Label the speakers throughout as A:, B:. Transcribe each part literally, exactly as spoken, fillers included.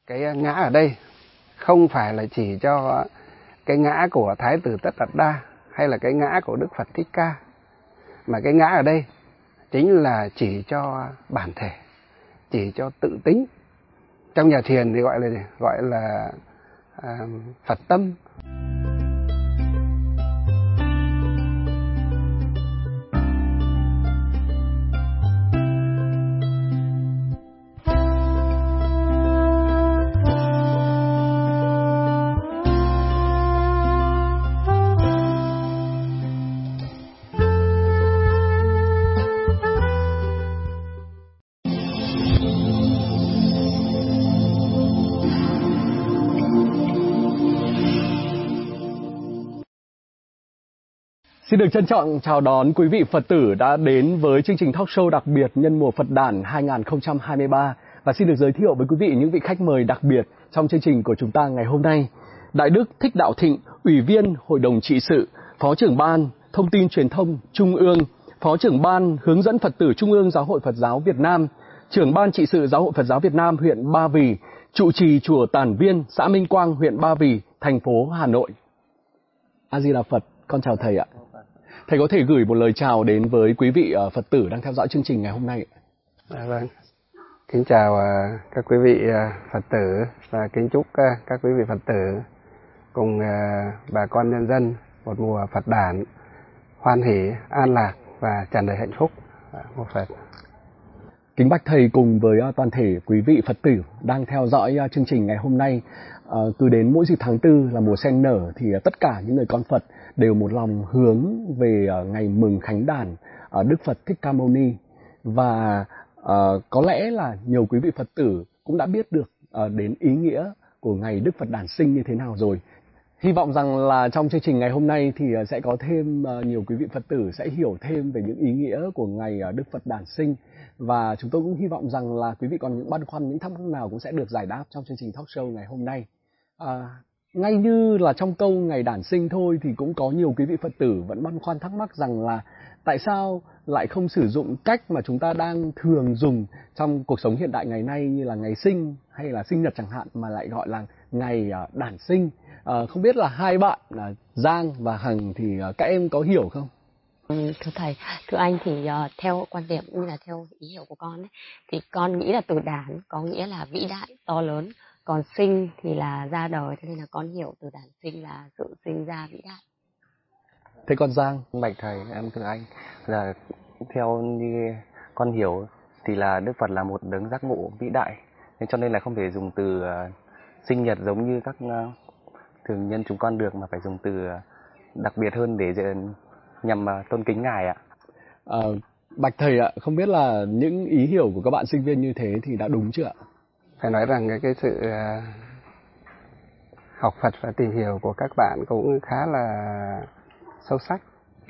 A: Cái ngã ở đây không phải là chỉ cho cái ngã của Thái tử Tất Đạt Đa hay là cái ngã của Đức Phật Thích Ca, mà cái ngã ở đây chính là chỉ cho bản thể, chỉ cho tự tính. Trong nhà thiền thì gọi là gì? Gọi là à, Phật tâm.
B: Xin được trân trọng chào đón quý vị Phật tử đã đến với chương trình talk show đặc biệt nhân mùa Phật đản hai không hai ba. Và xin được giới thiệu với quý vị những vị khách mời đặc biệt trong chương trình của chúng ta ngày hôm nay. Đại đức Thích Đạo Thịnh, Ủy viên Hội đồng Trị sự, Phó trưởng Ban Thông tin Truyền thông Trung ương, Phó trưởng Ban Hướng dẫn Phật tử Trung ương Giáo hội Phật giáo Việt Nam, Trưởng Ban Trị sự Giáo hội Phật giáo Việt Nam huyện Ba Vì, trụ trì chùa Tản Viên, xã Minh Quang, huyện Ba Vì, thành phố Hà Nội. A Di Đà Phật, con chào thầy ạ. Thầy có thể gửi một lời chào đến với quý vị Phật tử đang theo dõi chương trình ngày hôm nay.
A: À, vâng. Kính chào uh, các quý vị uh, Phật tử và kính chúc uh, các quý vị Phật tử cùng uh, bà con nhân dân một mùa Phật đản hoan hỷ, an lạc và tràn đầy hạnh phúc. Uh, một Phật.
B: Kính bạch thầy cùng với uh, toàn thể quý vị Phật tử đang theo dõi uh, chương trình ngày hôm nay. Uh, cứ đến mỗi dịp tháng tư là mùa sen nở thì uh, tất cả những người con Phật đều một lòng hướng về uh, ngày mừng khánh đản uh, Đức Phật Thích Ca Mâu Ni. Và uh, có lẽ là nhiều quý vị Phật tử cũng đã biết được uh, đến ý nghĩa của ngày Đức Phật đản sinh như thế nào rồi. Hy vọng rằng là trong chương trình ngày hôm nay thì uh, sẽ có thêm uh, nhiều quý vị Phật tử sẽ hiểu thêm về những ý nghĩa của ngày uh, Đức Phật đản sinh. Và chúng tôi cũng hy vọng rằng là quý vị còn những băn khoăn, những thắc mắc nào cũng sẽ được giải đáp trong chương trình talk show ngày hôm nay. À, ngay như là trong câu ngày đản sinh thôi thì cũng có nhiều quý vị Phật tử vẫn băn khoăn thắc mắc rằng là tại sao lại không sử dụng cách mà chúng ta đang thường dùng trong cuộc sống hiện đại ngày nay như là ngày sinh hay là sinh nhật chẳng hạn, mà lại gọi là ngày đản sinh. À, không biết là hai bạn là Giang và Hằng thì các em có hiểu không?
C: Thưa thầy, thưa anh thì uh, theo quan điểm cũng như là theo ý hiểu của con ấy, thì con nghĩ là từ đản có nghĩa là vĩ đại, to lớn. Còn sinh thì là ra đời, cho nên là con hiểu từ đản sinh là sự sinh ra vĩ đại.
B: Thế con Giang?
D: Bạch thầy, em thưa anh, là theo như con hiểu thì là Đức Phật là một đấng giác ngộ vĩ đại, nên cho nên là không thể dùng từ uh, sinh nhật giống như các uh, thường nhân chúng con được, mà phải dùng từ uh, đặc biệt hơn để nhằm uh, tôn kính ngài ạ.
B: À, Bạch thầy ạ, không biết là những ý hiểu của các bạn sinh viên như thế thì đã đúng chưa ạ?
A: Phải nói rằng cái, cái sự uh, học Phật và tìm hiểu của các bạn cũng khá là sâu sắc.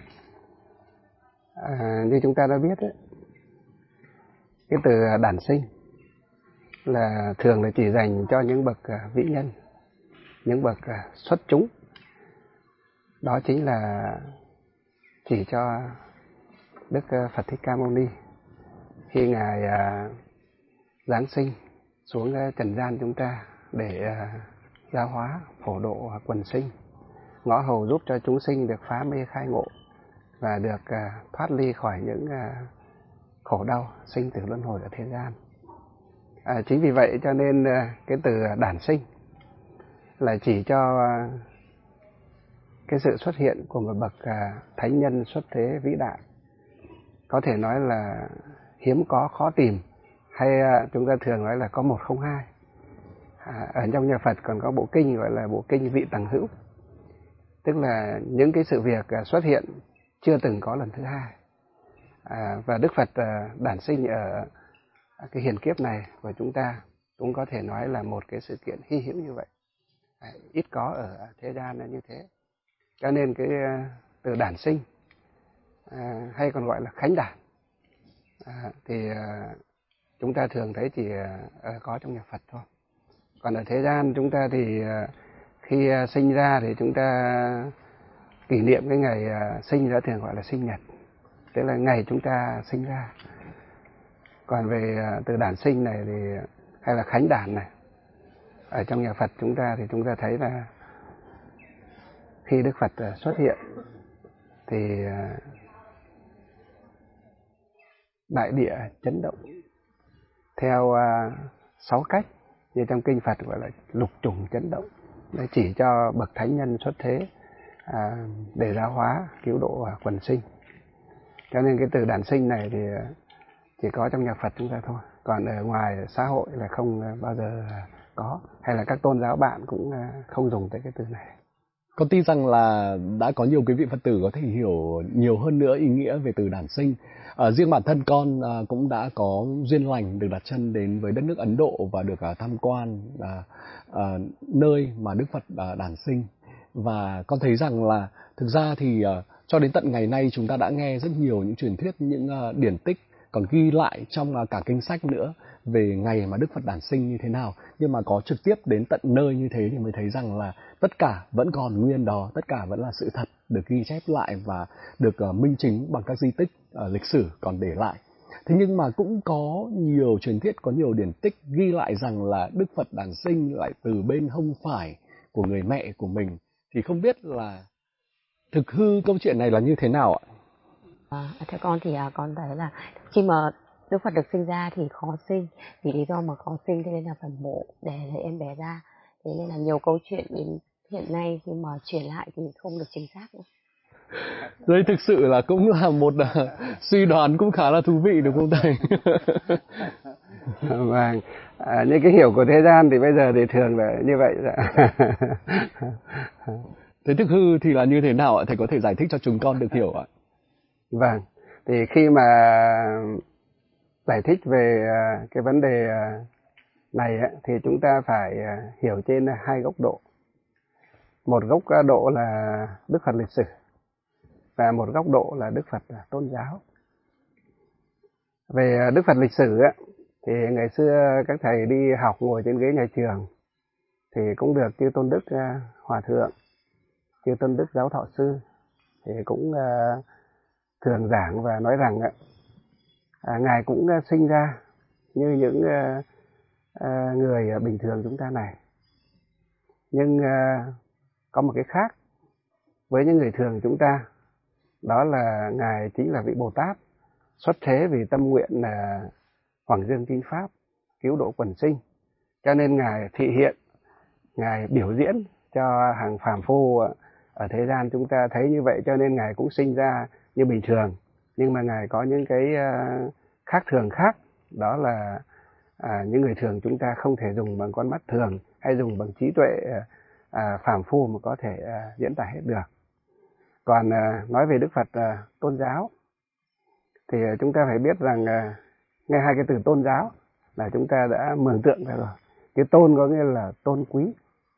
A: À, như chúng ta đã biết ấy, cái từ đản sinh là thường là chỉ dành cho những bậc uh, vĩ nhân, những bậc uh, xuất chúng. Đó chính là chỉ cho Đức uh, Phật Thích Ca Mâu Ni khi ngài uh, giáng sinh xuống trần gian chúng ta để uh, giáo hóa phổ độ quần sinh, ngõ hầu giúp cho chúng sinh được phá mê khai ngộ và được uh, thoát ly khỏi những uh, khổ đau sinh tử luân hồi ở thế gian. À, chính vì vậy cho nên uh, cái từ đản sinh là chỉ cho uh, cái sự xuất hiện của một bậc uh, thánh nhân xuất thế vĩ đại, có thể nói là hiếm có, khó tìm, hay uh, chúng ta thường nói là có một không hai. À, ở trong nhà Phật còn có bộ kinh gọi là bộ kinh Vị Tằng Hữu, tức là những cái sự việc uh, xuất hiện chưa từng có lần thứ hai. À, và Đức Phật uh, đản sinh ở cái hiền kiếp này của chúng ta cũng có thể nói là một cái sự kiện hy hữu như vậy, à, ít có ở thế gian là như thế. Cho nên cái uh, từ đản sinh à, hay còn gọi là khánh đản à, thì uh, chúng ta thường thấy chỉ uh, có trong nhà Phật thôi. Còn ở thế gian chúng ta thì uh, khi uh, sinh ra thì chúng ta kỷ niệm cái ngày uh, sinh ra thường gọi là sinh nhật, tức là ngày chúng ta sinh ra. Còn về uh, từ đản sinh này thì hay là khánh đản này ở trong nhà Phật chúng ta thì chúng ta thấy là khi Đức Phật xuất hiện thì đại địa chấn động theo sáu cách, như trong kinh Phật gọi là lục trùng chấn động, để chỉ cho bậc thánh nhân xuất thế à, để giáo hóa cứu độ quần sinh. Cho nên cái từ đản sinh này thì chỉ có trong nhà Phật chúng ta thôi, còn ở ngoài xã hội là không bao giờ có, hay là các tôn giáo bạn cũng không dùng tới cái từ này.
B: Con tin rằng là đã có nhiều quý vị Phật tử có thể hiểu nhiều hơn nữa ý nghĩa về từ đản sinh. À, riêng bản thân con à, cũng đã có duyên lành được đặt chân đến với đất nước Ấn Độ và được à, tham quan à, à, nơi mà Đức Phật à, đản sinh. Và con thấy rằng là thực ra thì à, cho đến tận ngày nay chúng ta đã nghe rất nhiều những truyền thuyết, những à, điển tích còn ghi lại trong à, cả kinh sách nữa về ngày mà Đức Phật đản sinh như thế nào. Nhưng mà có trực tiếp đến tận nơi như thế thì mới thấy rằng là tất cả vẫn còn nguyên đó, tất cả vẫn là sự thật được ghi chép lại và được uh, minh chứng bằng các di tích uh, lịch sử còn để lại. Thế nhưng mà cũng có nhiều truyền thuyết, có nhiều điển tích ghi lại rằng là Đức Phật đản sinh lại từ bên hông phải của người mẹ của mình. Thì không biết là thực hư câu chuyện này là như thế nào ạ?
C: À, theo con thì à, con thấy là khi mà Đức Phật được sinh ra thì khó sinh, vì lý do mà khó sinh thế nên là phải mổ để lấy em bé ra. Thế nên là nhiều câu chuyện đến hiện nay khi mà truyền lại thì không được chính xác nữa.
B: Đây thực sự là cũng là một uh, suy đoán cũng khá là thú vị, đúng không thầy?
A: Vâng, à, những cái hiểu của thế gian thì bây giờ thì thường là như vậy.
B: Thế thực hư thì là như thế nào ạ? Thầy có thể giải thích cho chúng con được hiểu ạ?
A: Vâng, thì khi mà giải thích về cái vấn đề này thì chúng ta phải hiểu trên hai góc độ. Một góc độ là Đức Phật lịch sử và một góc độ là Đức Phật tôn giáo. Về Đức Phật lịch sử thì ngày xưa các thầy đi học ngồi trên ghế nhà trường thì cũng được chư Tôn Đức Hòa Thượng, chư Tôn Đức Giáo Thọ Sư thì cũng thường giảng và nói rằng à, Ngài cũng sinh ra như những à, à, người bình thường chúng ta này. Nhưng à, có một cái khác với những người thường chúng ta, đó là Ngài chính là vị Bồ Tát xuất thế vì tâm nguyện là Hoàng Dương Kinh Pháp, cứu độ quần sinh. Cho nên Ngài thị hiện, Ngài biểu diễn cho hàng phàm phu ở thế gian chúng ta thấy như vậy, cho nên Ngài cũng sinh ra như bình thường. Nhưng mà Ngài có những cái khác thường khác, đó là à, những người thường chúng ta không thể dùng bằng con mắt thường hay dùng bằng trí tuệ à, phàm phu mà có thể à, diễn tả hết được. Còn à, nói về Đức Phật à, tôn giáo thì chúng ta phải biết rằng à, nghe hai cái từ tôn giáo là chúng ta đã mường tượng ra rồi. Cái tôn có nghĩa là tôn quý,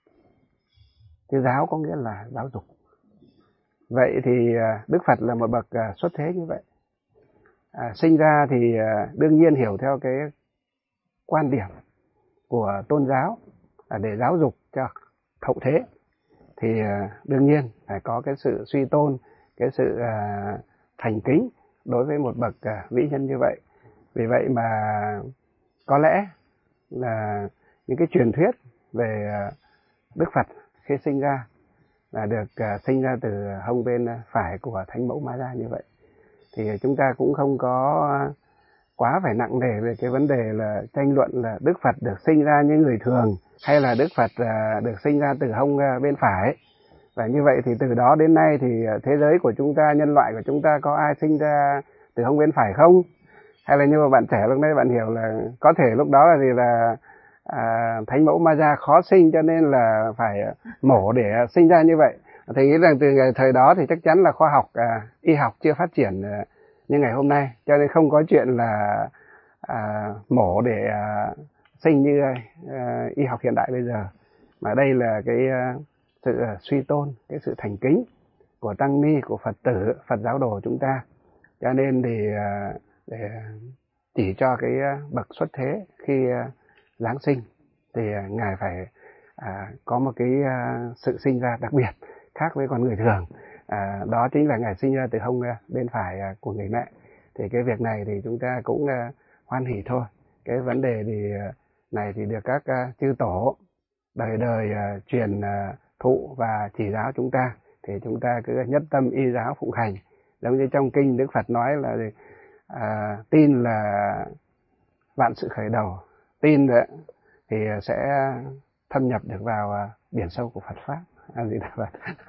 A: cái giáo có nghĩa là giáo dục. Vậy thì à, Đức Phật là một bậc à, xuất thế như vậy. À, sinh ra thì à, đương nhiên hiểu theo cái quan điểm của tôn giáo à, để giáo dục cho hậu thế thì à, đương nhiên phải có cái sự suy tôn, cái sự à, thành kính đối với một bậc à, vĩ nhân như vậy. Vì vậy mà có lẽ là những cái truyền thuyết về à, Đức Phật khi sinh ra là được à, sinh ra từ hông bên phải của Thánh Mẫu Ma Ra như vậy. Thì chúng ta cũng không có quá phải nặng nề về cái vấn đề là tranh luận là Đức Phật được sinh ra như người thường hay là Đức Phật được sinh ra từ hông bên phải. Và như vậy thì từ đó đến nay thì thế giới của chúng ta, nhân loại của chúng ta có ai sinh ra từ hông bên phải không? Hay là như mà bạn trẻ lúc nãy bạn hiểu là có thể lúc đó là gì là à, Thánh Mẫu Ma Ra khó sinh cho nên là phải mổ để sinh ra như vậy. Thì nghĩ rằng từ thời đó thì chắc chắn là khoa học, à, y học chưa phát triển à, như ngày hôm nay, cho nên không có chuyện là à, mổ để à, sinh như à, y học hiện đại bây giờ. Mà đây là cái à, sự à, suy tôn, cái sự thành kính của tăng ni, của Phật tử, Phật giáo đồ chúng ta. Cho nên thì à, để chỉ cho cái à, bậc xuất thế khi à, Giáng sinh thì à, Ngài phải à, có một cái à, sự sinh ra đặc biệt khác với con người thường. À, đó chính là Ngài sinh ra từ hông bên phải của người mẹ. Thì cái việc này thì chúng ta cũng uh, hoan hỉ thôi. Cái vấn đề thì uh, này thì được các uh, chư tổ đời đời uh, truyền uh, thụ và chỉ giáo chúng ta, thì chúng ta cứ nhất tâm y giáo phụng hành. Giống như trong kinh Đức Phật nói là à, tin là vạn sự khởi đầu, tin đấy thì sẽ thâm nhập được vào biển sâu của Phật pháp. A Di Đà Phật.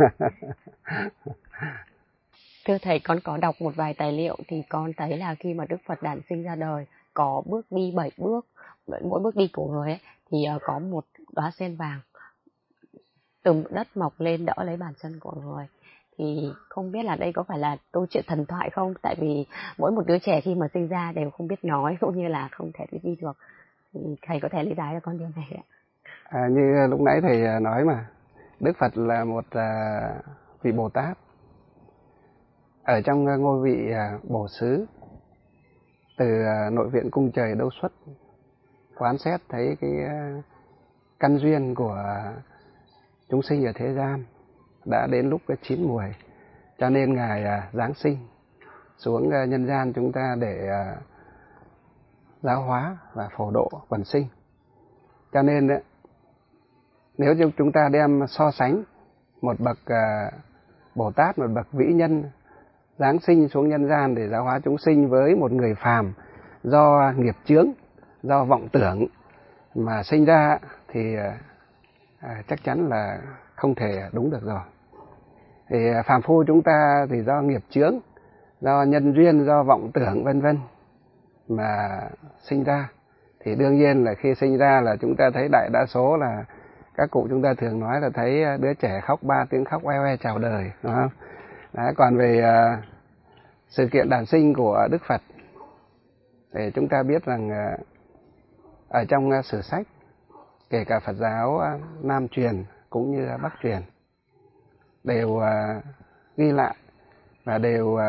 C: Thưa thầy, con có đọc một vài tài liệu thì con thấy là khi mà Đức Phật đản sinh ra đời có bước đi bảy bước, mỗi bước đi của người ấy, thì có một đóa sen vàng từ đất mọc lên đỡ lấy bàn chân của người. Thì không biết là đây có phải là câu chuyện thần thoại không? Tại vì mỗi một đứa trẻ khi mà sinh ra đều không biết nói cũng như là không thể đi được. Thì thầy có thể lý giải cho con điều này ạ?
A: À, như lúc nãy thầy nói mà, Đức Phật là một à, vị Bồ Tát. Ở trong ngôi vị à, Bồ Xứ, từ à, nội viện cung trời đâu xuất, quán xét thấy cái à, căn duyên của chúng sinh ở thế gian đã đến lúc cái chín muồi, cho nên Ngài à, Giáng sinh xuống à, nhân gian chúng ta để à, giáo hóa và phổ độ quần sinh. Cho nên đấy, nếu như chúng ta đem so sánh một bậc à, Bồ Tát, một bậc vĩ nhân Giáng sinh xuống nhân gian để giáo hóa chúng sinh với một người phàm do nghiệp chướng, do vọng tưởng mà sinh ra, thì à, chắc chắn là không thể đúng được rồi. Thì phàm phu chúng ta thì do nghiệp chướng, do nhân duyên, do vọng tưởng vân vân mà sinh ra, thì đương nhiên là khi sinh ra là chúng ta thấy đại đa số là các cụ chúng ta thường nói là thấy đứa trẻ khóc ba tiếng khóc oe oe chào đời, đúng không? Đấy, còn về uh, sự kiện đản sinh của Đức Phật thì chúng ta biết rằng uh, ở trong uh, sử sách, kể cả Phật giáo uh, Nam truyền cũng như uh, Bắc truyền, đều uh, ghi lại và đều uh,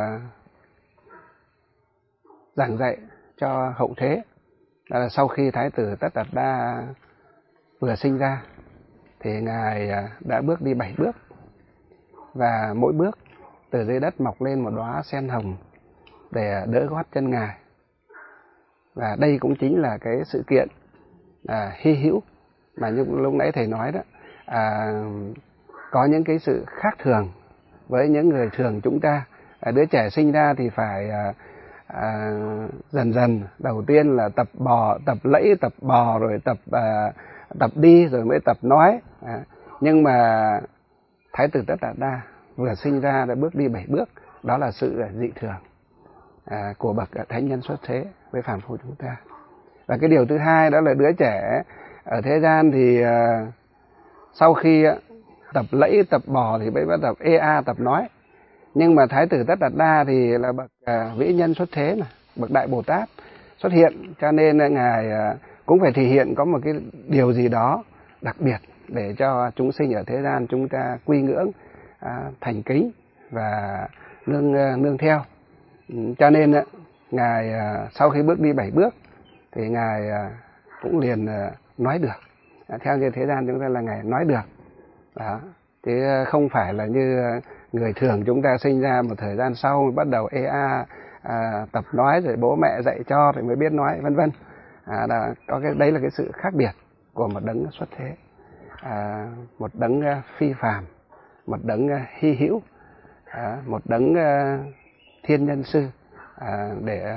A: giảng dạy cho hậu thế. Đó là sau khi Thái tử Tất Đạt Đa vừa sinh ra thì Ngài uh, đã bước đi bảy bước, và mỗi bước từ dưới đất mọc lên một đóa sen hồng để đỡ gót chân Ngài. Và đây cũng chính là cái sự kiện à, hy hữu mà như lúc nãy thầy nói đó, à, có những cái sự khác thường với những người thường chúng ta. À, đứa trẻ sinh ra thì phải à, à, dần dần, đầu tiên là tập bò, tập lẫy, tập bò, rồi tập à, tập đi, rồi mới tập nói. À, nhưng mà Thái tử Tất Đạt Đa vừa sinh ra đã bước đi bảy bước, đó là sự dị thường à, của bậc thánh nhân xuất thế với phàm phu chúng ta. Và cái điều thứ hai đó là đứa trẻ ở thế gian thì à, sau khi à, tập lẫy, tập bò thì mới bắt tập ea, tập nói. Nhưng mà Thái tử Tất Đạt Đa thì là bậc à, vĩ nhân xuất thế mà, bậc đại Bồ Tát xuất hiện, cho nên Ngài à, cũng phải thể hiện có một cái điều gì đó đặc biệt để cho chúng sinh ở thế gian chúng ta quy ngưỡng, à, thành kính và nương nương theo. Cho nên Ngài à, sau khi bước đi bảy bước thì Ngài à, cũng liền à, nói được. À, theo như thế gian chúng ta là Ngài nói được. Đó. Chứ không phải là như người thường chúng ta sinh ra một thời gian sau bắt đầu ea à, tập nói, rồi bố mẹ dạy cho thì mới biết nói, vân vân. À, đó, có cái đấy là cái sự khác biệt của một đấng xuất thế, à, một đấng phi phàm, một đấng hy hữu, à, một đấng thiên nhân sư à, để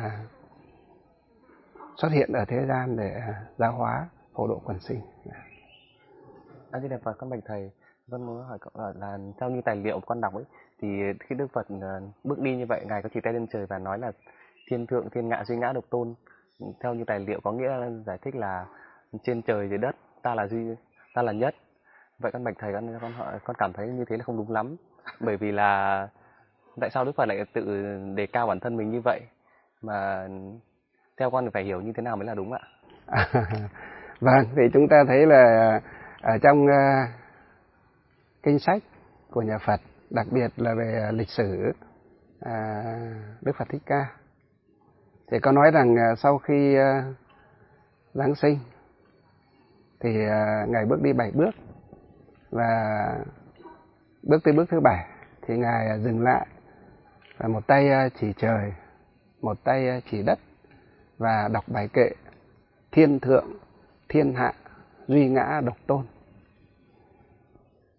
A: xuất hiện ở thế gian để giáo hóa phổ độ quần sinh.
D: A Di Đà Phật, con bạch thầy, con muốn hỏi cậu là, là theo như tài liệu con đọc ấy, thì khi Đức Phật uh, bước đi như vậy, Ngài có chỉ tay lên trời và nói là thiên thượng thiên ngã duy ngã độc tôn. Theo như tài liệu có nghĩa là giải thích là trên trời dưới đất ta là duy, ta là nhất. Vậy con bạch thầy, con con hỏi, con cảm thấy như thế là không đúng lắm, bởi vì là tại sao Đức Phật lại tự đề cao bản thân mình như vậy, mà theo con thì phải hiểu như thế nào mới là đúng ạ?
A: À, vâng, thì chúng ta thấy là ở trong uh, kinh sách của nhà Phật, đặc biệt là về lịch sử uh, Đức Phật Thích Ca, thì có nói rằng uh, sau khi uh, Giáng sinh thì uh, Ngài bước đi bảy bước, và bước tới bước thứ bảy thì Ngài dừng lại, và một tay chỉ trời, một tay chỉ đất, và đọc bài kệ thiên thượng thiên hạ duy ngã độc tôn.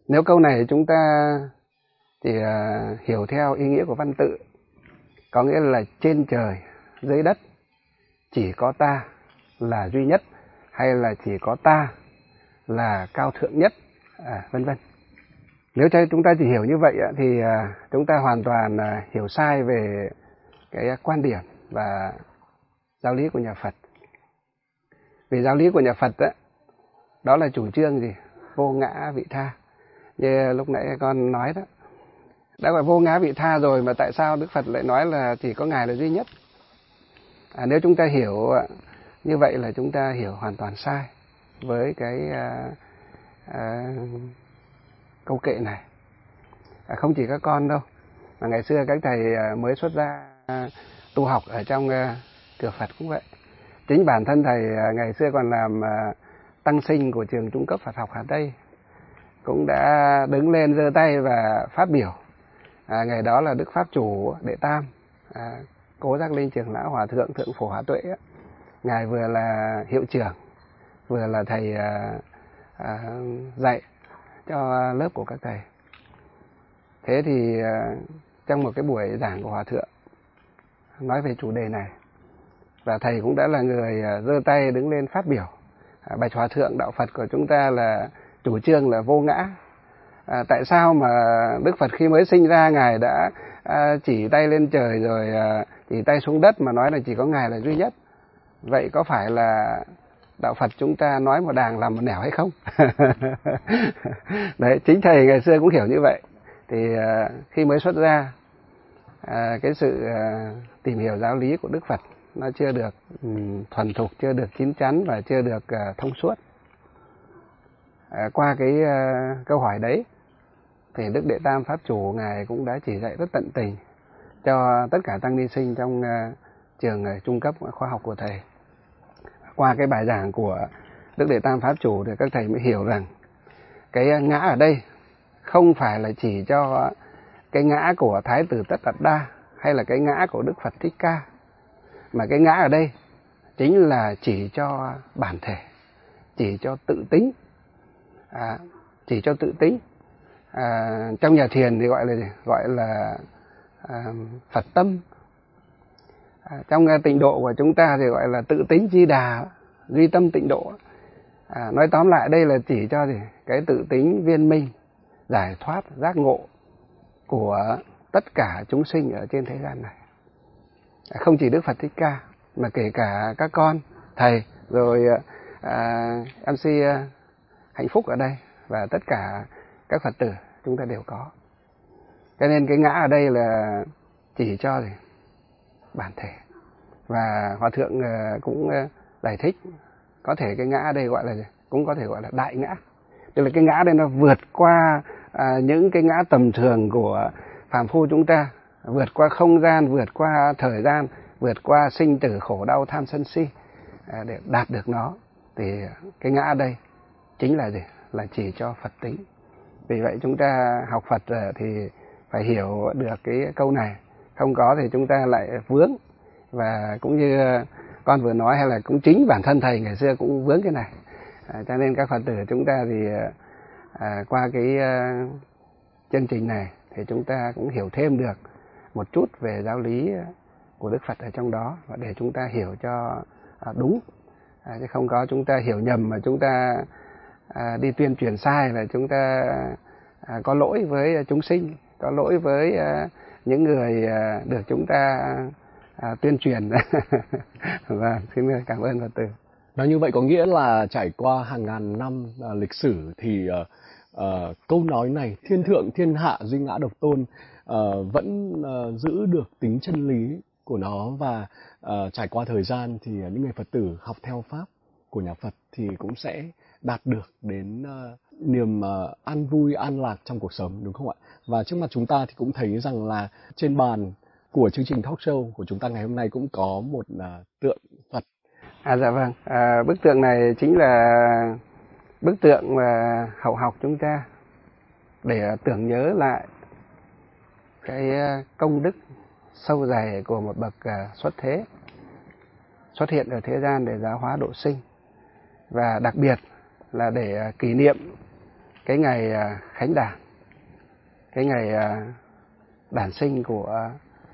A: Nếu câu này chúng ta chỉ uh, hiểu theo ý nghĩa của văn tự, có nghĩa là trên trời, dưới đất, chỉ có ta là duy nhất, hay là chỉ có ta là cao thượng nhất, à, vân vân. Nếu chúng ta chỉ hiểu như vậy thì uh, chúng ta hoàn toàn uh, hiểu sai về cái quan điểm và giáo lý của nhà Phật. Vì giáo lý của nhà Phật đó, đó là chủ trương gì? Vô ngã vị tha. Như lúc nãy con nói đó, đã gọi vô ngã vị tha rồi mà tại sao Đức Phật lại nói là chỉ có Ngài là duy nhất? À, nếu chúng ta hiểu như vậy là chúng ta hiểu hoàn toàn sai với cái à, à, câu kệ này. À, không chỉ các con đâu, mà ngày xưa các thầy mới xuất gia à, tu học ở trong à, cửa Phật cũng vậy. Chính bản thân thầy à, ngày xưa còn làm à, tăng sinh của trường trung cấp Phật học Hà Tây, cũng đã đứng lên giơ tay và phát biểu. À, ngày đó là Đức Pháp Chủ Đệ Tam, à, Cố Giác Linh Trưởng Lão Hòa Thượng Thượng Phổ Hóa Tuệ. Ngài vừa là hiệu trưởng, vừa là thầy à, à, dạy cho lớp của các thầy. Thế thì à, trong một cái buổi giảng của Hòa Thượng nói về chủ đề này, và thầy cũng đã là người giơ tay đứng lên phát biểu. À, bạch Hòa Thượng, đạo Phật của chúng ta là chủ trương là vô ngã. À, tại sao mà Đức Phật khi mới sinh ra Ngài đã à, chỉ tay lên trời rồi à, chỉ tay xuống đất mà nói là chỉ có Ngài là duy nhất? Vậy có phải là đạo Phật chúng ta nói một đàng làm một nẻo hay không? Đấy, chính thầy ngày xưa cũng hiểu như vậy. Thì à, khi mới xuất ra, à, cái sự à, tìm hiểu giáo lý của Đức Phật nó chưa được um, thuần thục, chưa được chín chắn và chưa được uh, thông suốt. À, qua cái uh, câu hỏi đấy thì Đức Đệ Tam Pháp Chủ Ngài cũng đã chỉ dạy rất tận tình cho tất cả tăng ni sinh trong uh, trường uh, trung cấp khoa học của thầy. Qua cái bài giảng của Đức Đệ Tam Pháp Chủ thì các thầy mới hiểu rằng cái uh, ngã ở đây không phải là chỉ cho cái ngã của Thái tử Tất Đạt Đa hay là cái ngã của Đức Phật Thích Ca, mà cái ngã ở đây chính là chỉ cho bản thể, chỉ cho tự tính, à, chỉ cho tự tính. À, trong nhà thiền thì gọi là gọi là à, Phật tâm. À, trong tịnh độ của chúng ta thì gọi là tự tính Di Đà, duy tâm tịnh độ. À, nói tóm lại đây là chỉ cho gì? Cái tự tính viên minh, giải thoát, giác ngộ của tất cả chúng sinh ở trên thế gian này. Không chỉ Đức Phật Thích Ca mà kể cả các con, thầy, rồi à, em xê à, Hạnh Phúc ở đây và tất cả các Phật tử chúng ta đều có. Cho nên cái ngã ở đây là chỉ cho gì? Bản thể. Và Hòa Thượng à, cũng à, giải thích có thể cái ngã ở đây gọi là gì? Cũng có thể gọi là đại ngã. Tức là cái ngã đây nó vượt qua à, những cái ngã tầm thường của phàm phu chúng ta, vượt qua không gian, vượt qua thời gian, vượt qua sinh tử khổ đau tham sân si, à, để đạt được nó. Thì cái ngã đây chính là gì? Là chỉ cho Phật tính. Vì vậy chúng ta học Phật thì phải hiểu được cái câu này, không có thì chúng ta lại vướng. Và cũng như con vừa nói, hay là cũng chính bản thân thầy ngày xưa cũng vướng cái này. À, cho nên các Phật tử chúng ta thì à, qua cái à, chương trình này thì chúng ta cũng hiểu thêm được một chút về giáo lý của Đức Phật ở trong đó, và để chúng ta hiểu cho à, đúng, à, chứ không có chúng ta hiểu nhầm mà chúng ta à, đi tuyên truyền sai, là chúng ta à, có lỗi với chúng sinh, có lỗi với à, những người à, được chúng ta à, tuyên truyền. Vâng, xin cảm ơn Phật tử.
B: Nói như vậy có nghĩa là trải qua hàng ngàn năm à, lịch sử thì uh, uh, câu nói này thiên thượng thiên hạ duy ngã độc tôn uh, vẫn uh, giữ được tính chân lý của nó, và uh, trải qua thời gian thì những người Phật tử học theo pháp của nhà Phật thì cũng sẽ đạt được đến uh, niềm uh, an vui an lạc trong cuộc sống, đúng không ạ? Và trước mặt chúng ta thì cũng thấy rằng là trên bàn của chương trình talk show của chúng ta ngày hôm nay cũng có một uh, tượng Phật.
A: À dạ vâng, à, bức tượng này chính là bức tượng mà hậu học chúng ta để tưởng nhớ lại cái công đức sâu dày của một bậc xuất thế, xuất hiện ở thế gian để giáo hóa độ sinh, và đặc biệt là để kỷ niệm cái ngày khánh đản, cái ngày đản sinh của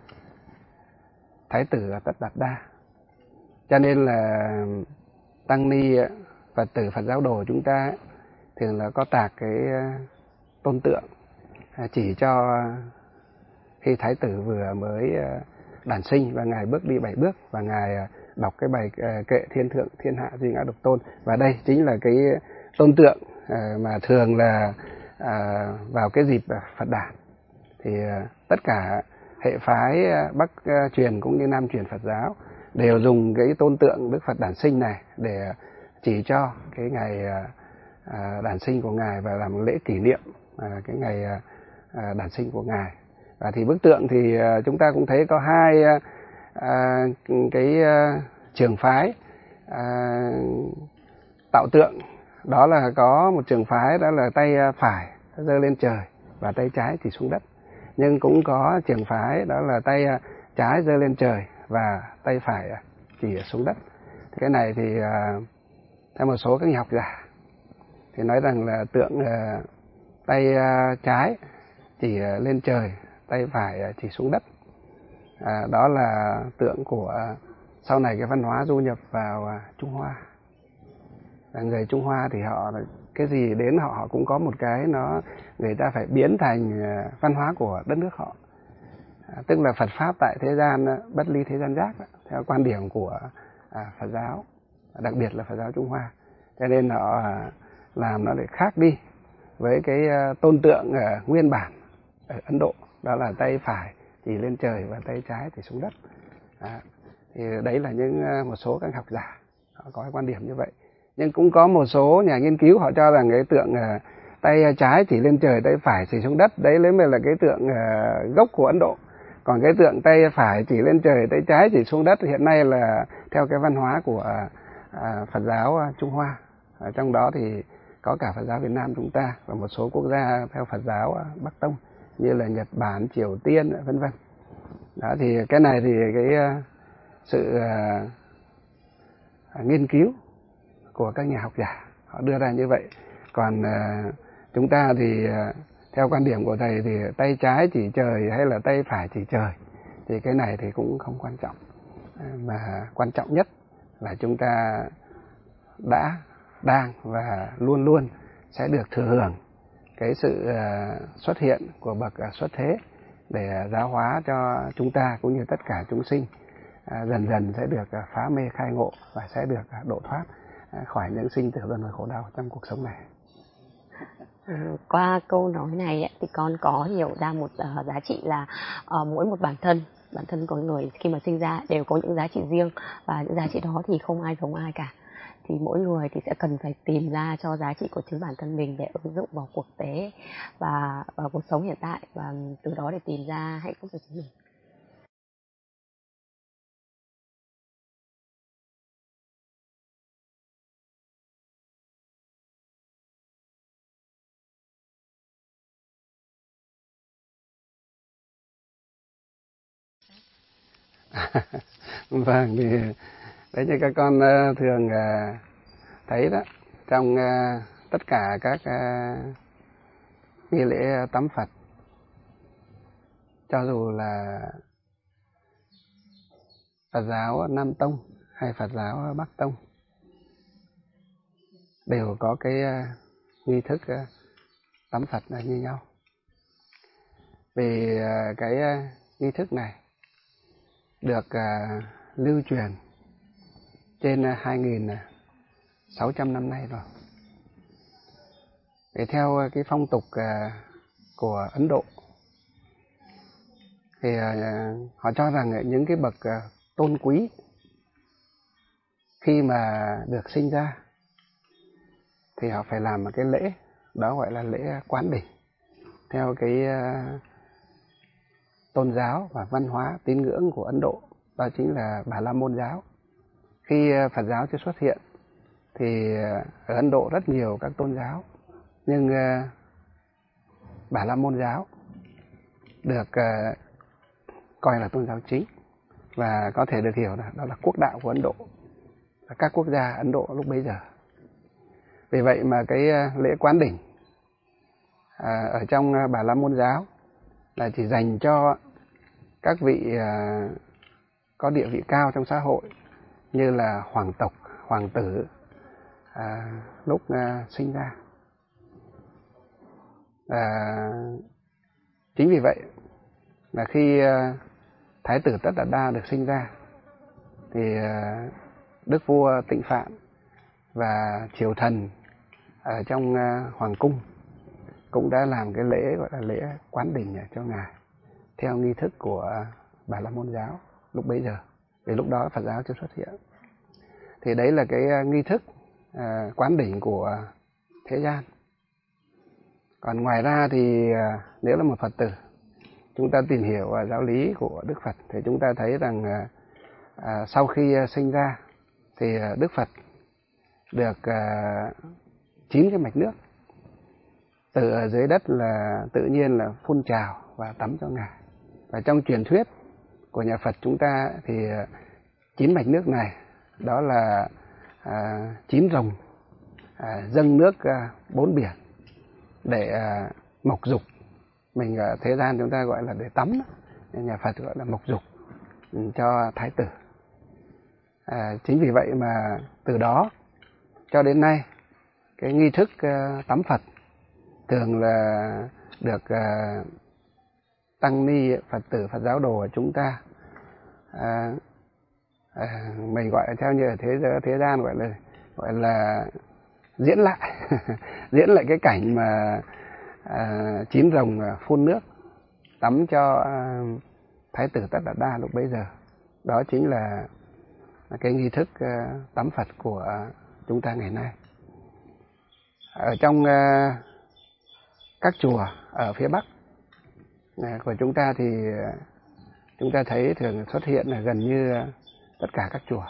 A: Thái tử Tất Đạt Đa. Cho nên là tăng ni Phật tử Phật giáo đồ chúng ta thường là có tạc cái tôn tượng chỉ cho khi Thái tử vừa mới đản sinh và ngài bước đi bảy bước và ngài đọc cái bài kệ thiên thượng thiên hạ duy ngã độc tôn, và đây chính là cái tôn tượng mà thường là vào cái dịp Phật đản thì tất cả hệ phái Bắc truyền cũng như Nam truyền Phật giáo đều dùng cái tôn tượng Đức Phật đản sinh này để chỉ cho cái ngày đản sinh của ngài và làm lễ kỷ niệm cái ngày đản sinh của ngài. Và thì bức tượng thì chúng ta cũng thấy có hai à, cái trường phái à, tạo tượng, đó là có một trường phái đó là tay phải giơ lên trời và tay trái chỉ xuống đất, nhưng cũng có trường phái đó là tay trái giơ lên trời và tay phải chỉ xuống đất. Thì cái này thì à, theo một số các nhà học giả thì nói rằng là tượng à, tay à, trái chỉ lên trời, tay phải chỉ xuống đất. À, đó là tượng của sau này cái văn hóa du nhập vào Trung Hoa. Và người Trung Hoa thì họ cái gì đến họ họ cũng có một cái nó người ta phải biến thành văn hóa của đất nước họ. À, tức là Phật pháp tại thế gian bất ly thế gian giác theo quan điểm của à, Phật giáo, đặc biệt là Phật giáo Trung Hoa. Cho nên họ à, làm nó để khác đi với cái à, tôn tượng à, nguyên bản ở Ấn Độ, đó là tay phải chỉ lên trời và tay trái thì xuống đất. À, thì đấy là những một số các học giả họ có cái quan điểm như vậy. Nhưng cũng có một số nhà nghiên cứu họ cho rằng cái tượng uh, tay trái chỉ lên trời, tay phải chỉ xuống đất, đấy lấy mới là cái tượng uh, gốc của Ấn Độ. Còn cái tượng tay phải chỉ lên trời, tay trái chỉ xuống đất hiện nay là theo cái văn hóa của uh, Phật giáo uh, Trung Hoa. Ở trong đó thì có cả Phật giáo Việt Nam chúng ta và một số quốc gia theo Phật giáo uh, Bắc Tông như là Nhật Bản, Triều Tiên, vân vân. Đó thì cái này thì cái uh, sự uh, nghiên cứu của các nhà học giả họ đưa ra như vậy. Còn uh, chúng ta thì uh, theo quan điểm của thầy thì tay trái chỉ trời hay là tay phải chỉ trời thì cái này thì cũng không quan trọng, mà quan trọng nhất là chúng ta đã, đang và luôn luôn sẽ được thừa hưởng cái sự uh, xuất hiện của bậc uh, xuất thế để giáo hóa cho chúng ta cũng như tất cả chúng sinh uh, dần dần sẽ được uh, phá mê khai ngộ và sẽ được uh, độ thoát uh, khỏi những sinh tử luân hồi khổ đau trong cuộc sống này.
C: Ừ, qua câu nói này ấy, thì con có hiểu ra một uh, giá trị là uh, mỗi một bản thân bản thân con người khi mà sinh ra đều có những giá trị riêng, và những giá trị đó thì không ai giống ai cả. Thì mỗi người thì sẽ cần phải tìm ra cho giá trị của chính bản thân mình để ứng dụng vào cuộc tế và vào cuộc sống hiện tại, và từ đó để tìm ra hạnh phúc cho chính mình.
A: Vâng, thì đấy như các con uh, thường uh, thấy đó, trong uh, tất cả các uh, nghi lễ tắm Phật, cho dù là Phật giáo Nam Tông hay Phật giáo Bắc Tông, đều có cái uh, nghi thức uh, tắm Phật là như nhau. Vì uh, cái uh, nghi thức này được uh, lưu truyền trên uh, hai nghìn sáu trăm năm nay rồi. Để theo uh, cái phong tục uh, của Ấn Độ thì uh, họ cho rằng những cái bậc uh, tôn quý khi mà được sinh ra thì họ phải làm một cái lễ, đó gọi là lễ quán đỉnh. Theo cái uh, tôn giáo và văn hóa tín ngưỡng của Ấn Độ, đó chính là Bà La Môn giáo. Khi Phật giáo chưa xuất hiện thì ở Ấn Độ rất nhiều các tôn giáo, nhưng uh, Bà La Môn giáo được uh, coi là tôn giáo chính và có thể được hiểu là đó là quốc đạo của Ấn Độ, các quốc gia Ấn Độ lúc bấy giờ. Vì vậy mà cái uh, lễ quán đỉnh à, ở trong Bà La Môn giáo là chỉ dành cho các vị à, có địa vị cao trong xã hội như là hoàng tộc, hoàng tử à, lúc à, sinh ra. À, chính vì vậy là khi à, Thái tử Tất Đạt Đa được sinh ra thì à, đức vua Tịnh Phạn và triều thần ở trong à, hoàng cung cũng đã làm cái lễ gọi là lễ quán đỉnh cho ngài theo nghi thức của Bà La Môn giáo lúc bấy giờ, vì lúc đó Phật giáo chưa xuất hiện. Thì đấy là cái nghi thức à, quán đỉnh của thế gian. Còn ngoài ra thì à, nếu là một Phật tử, chúng ta tìm hiểu à, giáo lý của Đức Phật thì chúng ta thấy rằng à, à, sau khi à, sinh ra thì à, Đức Phật được à, chín cái mạch nước từ ở dưới đất là tự nhiên là phun trào và tắm cho ngài. Và trong truyền thuyết của nhà Phật chúng ta thì chín mạch nước này đó là à, chín rồng à, dâng nước à, bốn biển để à, mộc dục. Mình ở thế gian chúng ta gọi là để tắm, nhà Phật gọi là mộc dục cho Thái tử. À, chính vì vậy mà từ đó cho đến nay cái nghi thức à, tắm Phật thường là được uh, tăng ni Phật tử Phật giáo đồ của chúng ta à, à, mình gọi theo như ở thế thế gian gọi là gọi là diễn lại diễn lại cái cảnh mà à, chín rồng phun nước tắm cho à, Thái tử Tất Đạt Đa lúc bấy giờ. Đó chính là cái nghi thức à, tắm Phật của chúng ta ngày nay. Ở trong à, các chùa ở phía Bắc của chúng ta thì chúng ta thấy thường xuất hiện là gần như tất cả các chùa.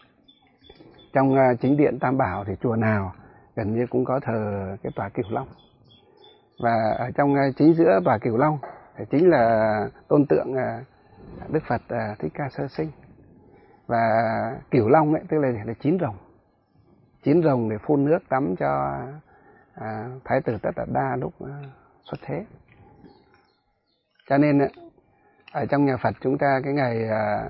A: Trong chính điện Tam Bảo thì chùa nào gần như cũng có thờ cái tòa Cửu Long. Và ở trong chính giữa tòa Cửu Long thì chính là tôn tượng Đức Phật Thích Ca Sơ Sinh. Và Cửu Long ấy, tức là, là chín rồng. Chín rồng để phun nước tắm cho À, Thái tử Tất Đạt Đa lúc uh, xuất thế. Cho nên uh, ở trong nhà Phật chúng ta cái ngày uh,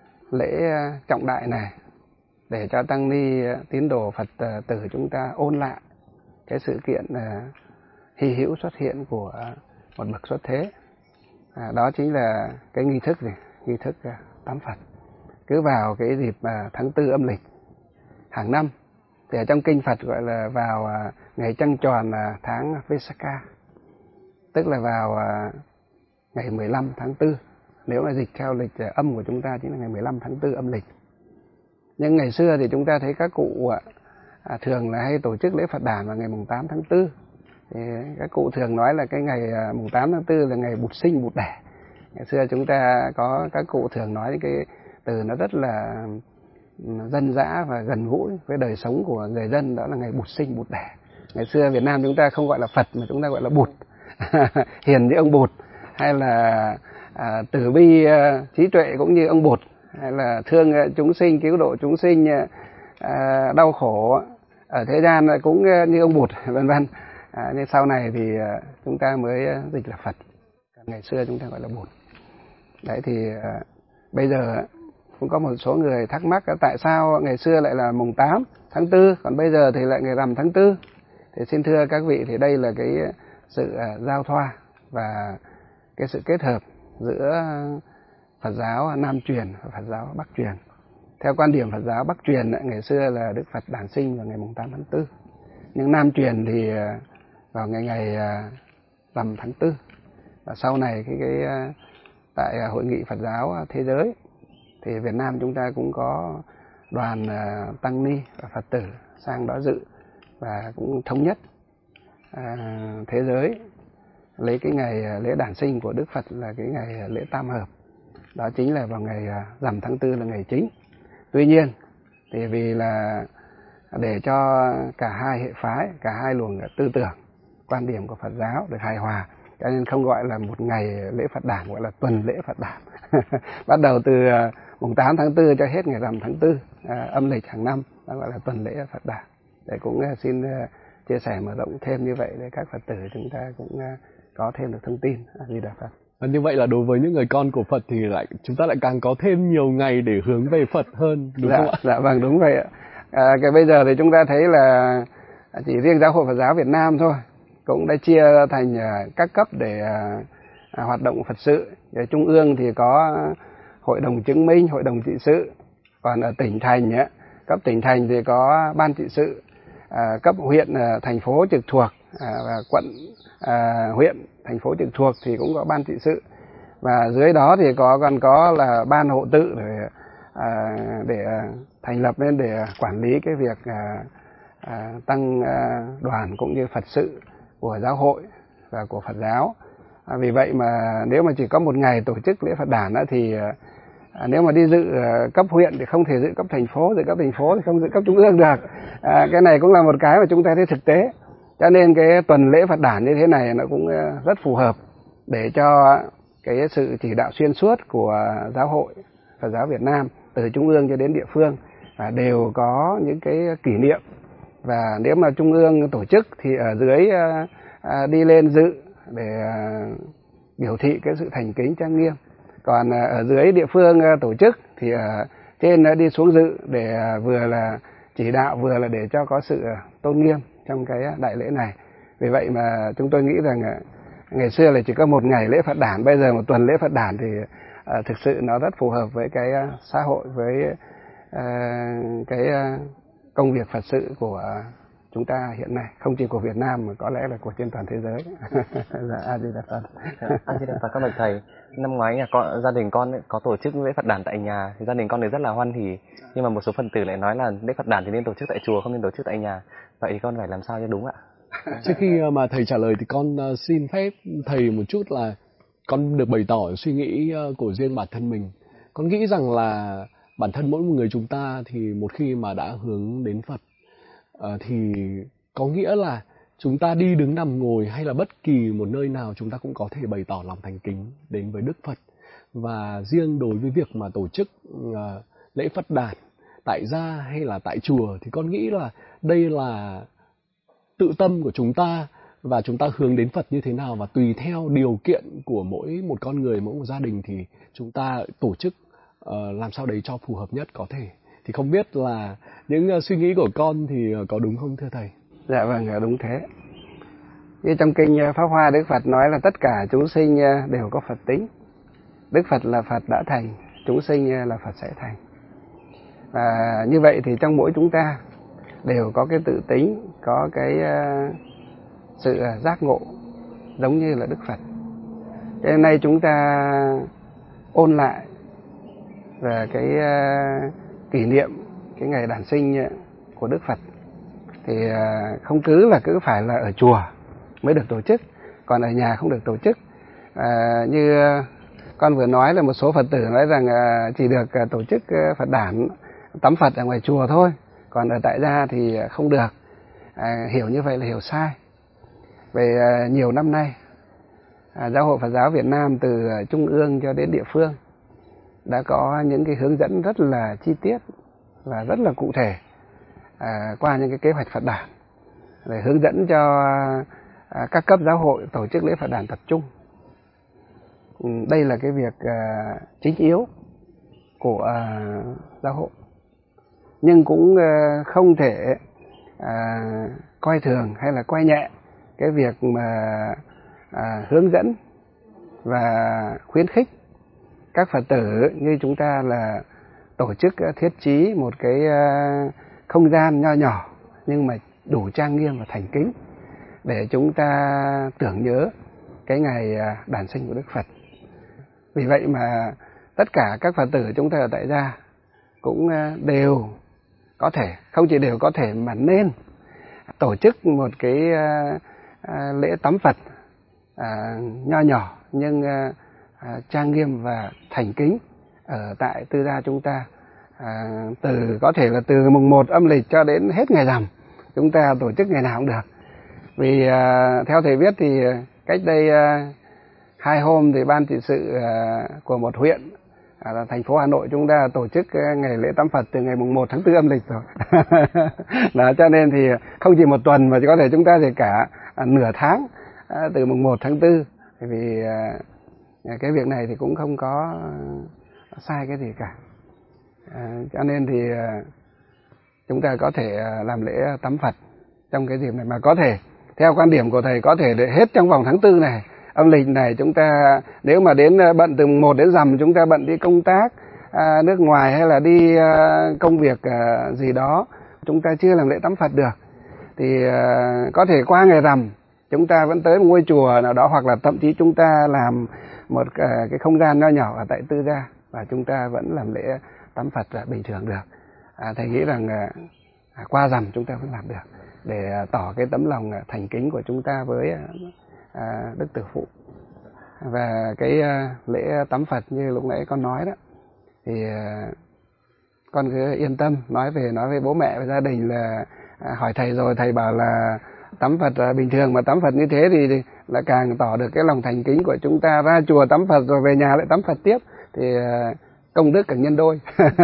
A: lễ uh, trọng đại này để cho tăng ni uh, tín đồ Phật uh, tử chúng ta ôn lại cái sự kiện uh, hy hữu xuất hiện của uh, một bậc xuất thế. À, đó chính là cái nghi thức gì? Nghi thức uh, tắm Phật. Cứ vào cái dịp uh, tháng tư âm lịch hàng năm. Thì ở trong kinh Phật gọi là vào uh, ngày trăng tròn uh, tháng Vesaka, tức là vào uh, ngày mười lăm tháng tư. Nếu mà dịch theo lịch uh, âm của chúng ta chính là ngày mười lăm tháng tư âm lịch. Nhưng ngày xưa thì chúng ta thấy các cụ uh, uh, thường là hay tổ chức lễ Phật đản vào ngày mùng tám tháng tư. Thì các cụ thường nói là cái ngày uh, mùng tám tháng tư là ngày bụt sinh bụt đẻ. Ngày xưa chúng ta có các cụ thường nói cái từ nó rất là dân dã và gần gũi với đời sống của người dân, đó là ngày bụt sinh bụt đẻ. Ngày xưa Việt Nam chúng ta không gọi là Phật mà chúng ta gọi là Bụt. Hiền như ông Bụt, hay là à, từ bi à, trí tuệ cũng như ông Bụt, hay là thương à, chúng sinh, cứu độ chúng sinh à, đau khổ ở thế gian cũng như ông Bụt, vân vân. À, nhưng sau này thì à, chúng ta mới dịch là Phật. Ngày xưa chúng ta gọi là Bụt. Đấy thì à, bây giờ cũng có một số người thắc mắc tại sao ngày xưa lại là mùng tám tháng tư, còn bây giờ thì lại ngày rằm tháng tư. Thì xin thưa các vị, thì đây là cái sự giao thoa và cái sự kết hợp giữa Phật giáo Nam truyền và Phật giáo Bắc truyền. Theo quan điểm Phật giáo Bắc truyền, ngày xưa là Đức Phật đản sinh vào ngày mùng tám tháng tư. Nhưng Nam truyền thì vào ngày ngày rằm tháng tư. Và sau này cái, cái tại Hội nghị Phật giáo Thế giới thì Việt Nam chúng ta cũng có đoàn uh, tăng ni và Phật tử sang đó dự và cũng thống nhất uh, thế giới lấy cái ngày lễ đản sinh của Đức Phật là cái ngày lễ tam hợp. Đó chính là vào ngày uh, rằm tháng tư là ngày chính. Tuy nhiên thì vì là để cho cả hai hệ phái, cả hai luồng tư tưởng, quan điểm của Phật giáo được hài hòa, cho nên không gọi là một ngày lễ Phật đản, gọi là tuần lễ Phật đản. Bắt đầu từ uh, mùng tám tháng tư cho hết ngày rằm tháng tư uh, âm lịch hàng năm, đó gọi là tuần lễ Phật đản. Để cũng uh, xin uh, chia sẻ mở rộng thêm như vậy để các Phật tử chúng ta cũng có thêm được thông tin. A Di Đà Phật.
B: Như vậy là đối với những người con của Phật thì lại chúng ta lại càng có thêm nhiều ngày để hướng về Phật hơn, đúng
A: dạ,
B: không ạ?
A: Dạ vâng, đúng vậy ạ. À, cái bây giờ thì chúng ta thấy là chỉ riêng Giáo hội Phật giáo Việt Nam thôi cũng đã chia thành các cấp để à, hoạt động Phật sự. Ở Trung ương thì có Hội đồng chứng minh, Hội đồng trị sự. Còn ở tỉnh thành, ấy, cấp tỉnh thành thì có Ban trị sự, à, cấp huyện, à, thành phố trực thuộc, à, và quận, à, huyện, thành phố trực thuộc thì cũng có Ban trị sự. Và dưới đó thì có còn có là Ban hộ tự để, à, để thành lập lên để quản lý cái việc à, à, tăng à, đoàn cũng như Phật sự của giáo hội và của Phật giáo. À, vì vậy mà nếu mà chỉ có một ngày tổ chức lễ Phật đản đó thì à, nếu mà đi dự à, cấp huyện thì không thể dự cấp thành phố, dự cấp thành phố thì không dự cấp trung ương được. À, cái này cũng là một cái mà chúng ta thấy thực tế. Cho nên cái tuần lễ Phật đản như thế này nó cũng rất phù hợp để cho cái sự chỉ đạo xuyên suốt của giáo hội Phật giáo Việt Nam từ trung ương cho đến địa phương và đều có những cái kỷ niệm. Và nếu mà trung ương tổ chức thì ở dưới à, à, đi lên dự để à, biểu thị cái sự thành kính trang nghiêm. Còn à, ở dưới địa phương à, tổ chức thì ở trên à, đi xuống dự để à, vừa là chỉ đạo vừa là để cho có sự à, tôn nghiêm trong cái đại lễ này. Vì vậy mà chúng tôi nghĩ rằng à, ngày xưa là chỉ có một ngày lễ Phật đản, bây giờ một tuần lễ Phật đản thì à, thực sự nó rất phù hợp với cái à, xã hội, với à, cái à, công việc Phật sự của chúng ta hiện nay, không chỉ của Việt Nam mà có lẽ là của trên toàn thế giới. Dạ, A Di Đà Phật.
D: A Di Đà Phật. Các bậc thầy, năm ngoái nhà con, gia đình con ấy, có tổ chức lễ Phật đản tại nhà, thì gia đình con ấy rất là hoan hỉ. Nhưng mà một số phần tử lại nói là lễ Phật đản thì nên tổ chức tại chùa, không nên tổ chức tại nhà. Vậy thì con phải làm sao cho đúng ạ?
B: Trước khi mà thầy trả lời thì con xin phép thầy một chút là con được bày tỏ suy nghĩ của riêng bản thân mình. Con nghĩ rằng là bản thân mỗi một người chúng ta thì một khi mà đã hướng đến Phật thì có nghĩa là chúng ta đi đứng nằm ngồi hay là bất kỳ một nơi nào chúng ta cũng có thể bày tỏ lòng thành kính đến với Đức Phật. Và riêng đối với việc mà tổ chức lễ Phật đản tại gia hay là tại chùa thì con nghĩ là đây là tự tâm của chúng ta và chúng ta hướng đến Phật như thế nào, và tùy theo điều kiện của mỗi một con người, mỗi một gia đình thì chúng ta tổ chức uh, làm sao đấy cho phù hợp nhất có thể. Thì không biết là những uh, suy nghĩ của con thì uh, có đúng không thưa thầy?
A: Dạ vâng, đúng thế. Như trong kinh Pháp Hoa, Đức Phật nói là tất cả chúng sinh đều có Phật tính. Đức Phật là Phật đã thành, chúng sinh là Phật sẽ thành. Và như vậy thì trong mỗi chúng ta đều có cái tự tính, có cái uh, sự uh, giác ngộ giống như là Đức Phật. Cho nên nay chúng ta ôn lại về cái uh, kỷ niệm cái ngày đản sinh của Đức Phật thì uh, không cứ là cứ phải là ở chùa mới được tổ chức, còn ở nhà không được tổ chức. Uh, như uh, con vừa nói là một số Phật tử nói rằng uh, chỉ được uh, tổ chức uh, Phật đản tắm Phật ở ngoài chùa thôi, còn ở tại gia thì không được. À, hiểu như vậy là hiểu sai. Về à, nhiều năm nay, à, Giáo hội Phật giáo Việt Nam từ à, trung ương cho đến địa phương đã có những cái hướng dẫn rất là chi tiết và rất là cụ thể à, qua những cái kế hoạch Phật đản để hướng dẫn cho à, các cấp giáo hội tổ chức lễ Phật đản tập trung. Ừ, đây là cái việc à, chính yếu của à, giáo hội. Nhưng cũng không thể à, coi thường hay là coi nhẹ cái việc mà à, hướng dẫn và khuyến khích các Phật tử như chúng ta là tổ chức thiết trí một cái à, không gian nho nhỏ nhưng mà đủ trang nghiêm và thành kính để chúng ta tưởng nhớ cái ngày đản sinh của Đức Phật. Vì vậy mà tất cả các Phật tử chúng ta ở tại gia cũng đều có thể, không chỉ đều có thể mà nên tổ chức một cái à, à, lễ tắm Phật à, nho nhỏ nhưng à, à, trang nghiêm và thành kính ở tại tư gia chúng ta. À, từ có thể là từ mùng một âm lịch cho đến hết ngày rằm, chúng ta tổ chức ngày nào cũng được. Vì à, theo thầy biết thì cách đây à, hai hôm thì ban trị sự à, của một huyện À, thành phố Hà Nội chúng ta tổ chức ngày lễ tắm Phật từ ngày mùng một tháng tư âm lịch rồi. Đó, cho nên thì không chỉ một tuần mà có thể chúng ta thì cả à, nửa tháng à, từ mùng một tháng tư. Vì à, cái việc này thì cũng không có sai cái gì cả. À, cho nên thì à, chúng ta có thể à, làm lễ tắm Phật trong cái dịp này, mà có thể theo quan điểm của thầy có thể để hết trong vòng tháng tư này âm lịch này. Chúng ta nếu mà đến bận từ mùng một đến rằm, chúng ta bận đi công tác à, nước ngoài hay là đi à, công việc à, gì đó, chúng ta chưa làm lễ tắm Phật được, thì à, có thể qua ngày rằm chúng ta vẫn tới một ngôi chùa nào đó, hoặc là thậm chí chúng ta làm một à, cái không gian nho nhỏ ở tại tư gia và chúng ta vẫn làm lễ tắm Phật à, bình thường được. À, thầy nghĩ rằng à, qua rằm chúng ta vẫn làm được để à, tỏ cái tấm lòng à, thành kính của chúng ta với à, À, Đức Tử Phụ. Và cái à, lễ tắm Phật như lúc nãy con nói đó, thì à, con cứ yên tâm nói về nói với bố mẹ và gia đình là à, hỏi thầy rồi, thầy bảo là tắm Phật à, bình thường, mà tắm Phật như thế thì, thì là càng tỏ được cái lòng thành kính của chúng ta. Ra chùa tắm Phật rồi về nhà lại tắm Phật tiếp thì à, công đức càng nhân đôi.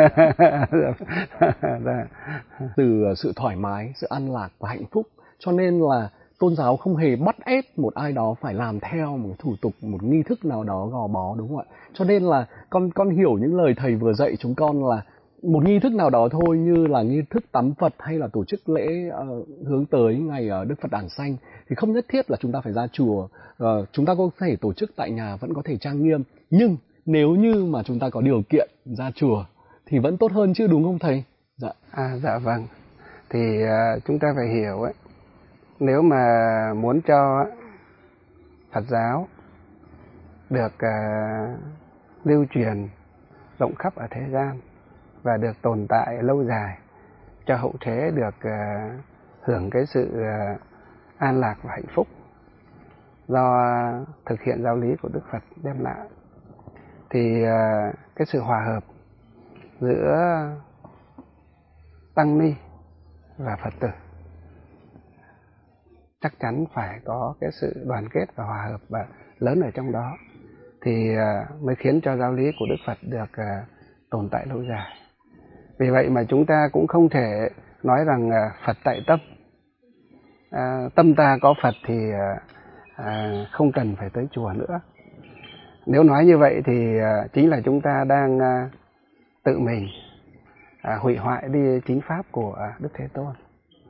B: Từ sự thoải mái, sự an lạc và hạnh phúc, cho nên là tôn giáo không hề bắt ép một ai đó phải làm theo một thủ tục, một nghi thức nào đó gò bó, đúng không ạ? Cho nên là con con hiểu những lời thầy vừa dạy chúng con là một nghi thức nào đó thôi, như là nghi thức tắm Phật hay là tổ chức lễ uh, hướng tới ngày uh, Đức Phật Đản Sanh, thì không nhất thiết là chúng ta phải ra chùa. Uh, chúng ta có thể tổ chức tại nhà vẫn có thể trang nghiêm, nhưng nếu như mà chúng ta có điều kiện ra chùa thì vẫn tốt hơn chứ, đúng không thầy? Dạ.
A: À, dạ vâng. Thì uh, chúng ta phải hiểu ấy, nếu mà muốn cho Phật giáo được uh, lưu truyền rộng khắp ở thế gian và được tồn tại lâu dài, cho hậu thế được uh, hưởng cái sự uh, an lạc và hạnh phúc do thực hiện giáo lý của Đức Phật đem lại, thì uh, cái sự hòa hợp giữa tăng ni và Phật tử chắc chắn phải có cái sự đoàn kết và hòa hợp và lớn ở trong đó, thì uh, mới khiến cho giáo lý của Đức Phật được uh, tồn tại lâu dài. Vì vậy mà chúng ta cũng không thể nói rằng uh, Phật tại tâm, uh, tâm ta có Phật thì uh, uh, không cần phải tới chùa nữa. Nếu nói như vậy thì uh, chính là chúng ta đang uh, tự mình uh, hủy hoại đi chính pháp của uh, Đức Thế Tôn.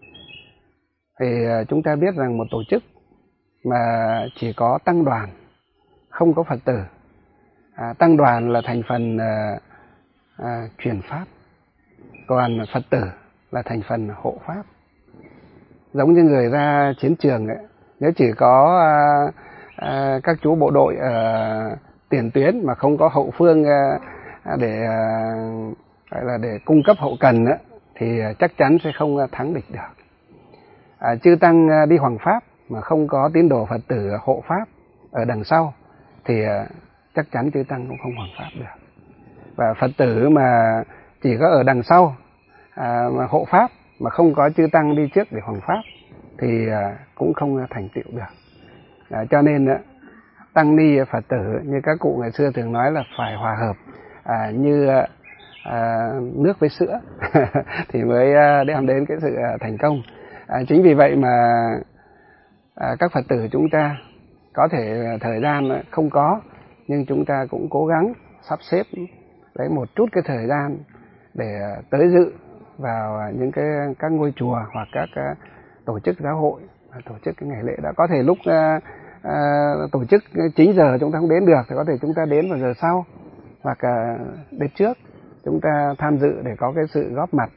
A: Thì uh, chúng ta biết rằng một tổ chức mà chỉ có tăng đoàn, không có Phật tử, à, tăng đoàn là thành phần à, à, truyền pháp, còn Phật tử là thành phần hộ pháp. Giống như người ra chiến trường ấy, nếu chỉ có à, à, các chú bộ đội ở tiền tuyến mà không có hậu phương à, để à, gọi là để cung cấp hậu cần ấy, thì chắc chắn sẽ không thắng địch được. À, chư tăng đi hoằng pháp mà không có tín đồ Phật tử hộ pháp ở đằng sau thì chắc chắn chư tăng cũng không hoằng pháp được. Và Phật tử mà chỉ có ở đằng sau à, mà hộ pháp mà không có chư tăng đi trước để hoằng pháp thì à, cũng không thành tựu được. À, cho nên à, tăng ni Phật tử như các cụ ngày xưa thường nói là phải hòa hợp à, như à, nước với sữa thì mới à, đem đến cái sự à, thành công. À, chính vì vậy mà à, các Phật tử chúng ta có thể thời gian không có, nhưng chúng ta cũng cố gắng sắp xếp lấy một chút cái thời gian để tới dự vào những cái các ngôi chùa hoặc các uh, tổ chức giáo hội tổ chức cái ngày lễ đó. Có thể lúc uh, uh, tổ chức chín giờ chúng ta không đến được thì có thể chúng ta đến vào giờ sau hoặc uh, đến trước, chúng ta tham dự để có cái sự góp mặt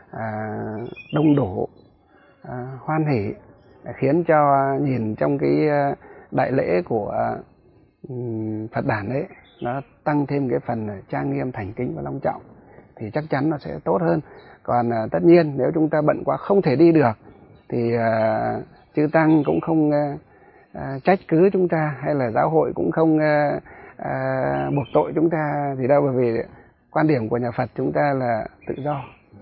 A: uh, đông đủ, uh, hoan hỉ, khiến cho nhìn trong cái uh, đại lễ của uh, Phật đản ấy nó tăng thêm cái phần trang nghiêm, thành kính và long trọng, thì chắc chắn nó sẽ tốt hơn. Còn uh, tất nhiên nếu chúng ta bận quá không thể đi được thì uh, chư tăng cũng không uh, uh, trách cứ chúng ta, hay là giáo hội cũng không uh, uh, buộc tội chúng ta gì đâu, bởi vì quan điểm của nhà Phật chúng ta là tự do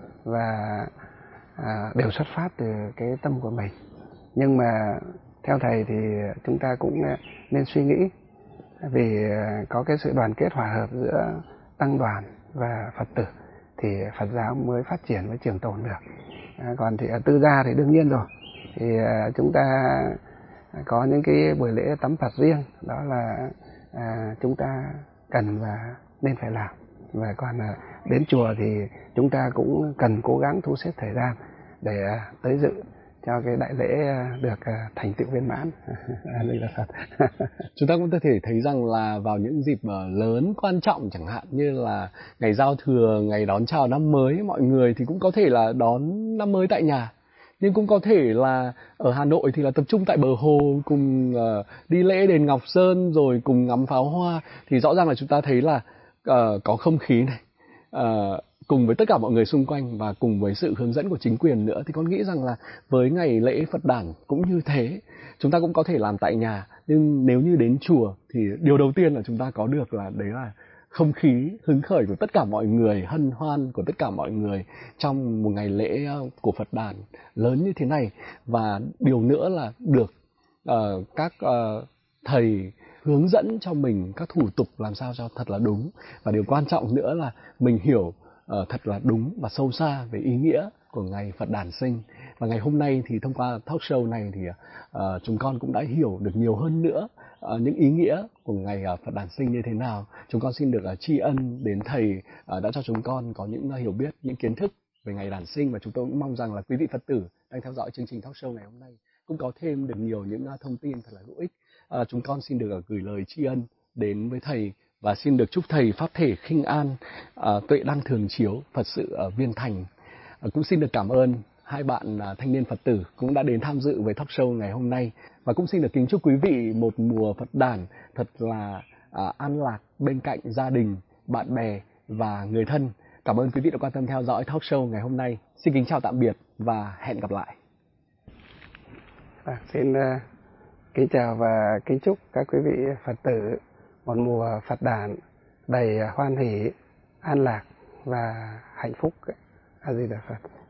A: và uh, đều xuất phát từ cái tâm của mình. Nhưng mà theo thầy thì chúng ta cũng uh, nên suy nghĩ, vì uh, có cái sự đoàn kết hòa hợp giữa tăng đoàn và Phật tử thì Phật giáo mới phát triển, mới trường tồn được. À, còn thì ở tư gia thì đương nhiên rồi, thì à, chúng ta có những cái buổi lễ tắm Phật riêng, đó là à, chúng ta cần và nên phải làm. Và còn à, đến chùa thì chúng ta cũng cần cố gắng thu xếp thời gian để à, tới dự cho cái đại lễ à, được à, thành tựu viên mãn. Đây là Phật.
B: Chúng ta cũng có thể thấy rằng là vào những dịp lớn quan trọng, chẳng hạn như là ngày giao thừa, ngày đón chào năm mới, mọi người thì cũng có thể là đón năm mới tại nhà, nhưng cũng có thể là ở Hà Nội thì là tập trung tại bờ hồ cùng uh, đi lễ đền Ngọc Sơn rồi cùng ngắm pháo hoa. Thì rõ ràng là chúng ta thấy là uh, có không khí này, uh, cùng với tất cả mọi người xung quanh và cùng với sự hướng dẫn của chính quyền nữa, thì con nghĩ rằng là với ngày lễ Phật đản cũng như thế, chúng ta cũng có thể làm tại nhà. Nhưng nếu như đến chùa thì điều đầu tiên là chúng ta có được là đấy là không khí hứng khởi của tất cả mọi người, hân hoan của tất cả mọi người trong một ngày lễ của Phật đản lớn như thế này. Và điều nữa là được uh, các uh, thầy hướng dẫn cho mình các thủ tục làm sao cho thật là đúng. Và điều quan trọng nữa là mình hiểu uh, thật là đúng và sâu xa về ý nghĩa của ngày Phật đản sinh. Và ngày hôm nay thì thông qua talk show này thì uh, chúng con cũng đã hiểu được nhiều hơn nữa uh, những ý nghĩa của ngày uh, Phật đản sinh như thế nào. Chúng con xin được uh, tri ân đến thầy uh, đã cho chúng con có những uh, hiểu biết, những kiến thức về ngày đản sinh. Và chúng tôi cũng mong rằng là quý vị Phật tử đang theo dõi chương trình talk show ngày hôm nay cũng có thêm được nhiều những uh, thông tin thật là hữu ích. Uh, chúng con xin được uh, gửi lời tri ân đến với thầy và xin được chúc thầy pháp thể khinh an, uh, tuệ đăng thường chiếu, Phật sự uh, viên thành. Uh, cũng xin được cảm ơn hai bạn uh, thanh niên Phật tử cũng đã đến tham dự với talk show ngày hôm nay. Và cũng xin được kính chúc quý vị một mùa Phật đản thật là uh, an lạc bên cạnh gia đình, bạn bè và người thân. Cảm ơn quý vị đã quan tâm theo dõi talk show ngày hôm nay. Xin kính chào tạm biệt và hẹn gặp lại.
A: À, xin uh, kính chào và kính chúc các quý vị Phật tử một mùa Phật đản đầy hoan hỷ, an lạc và hạnh phúc. A Di Đà Phật.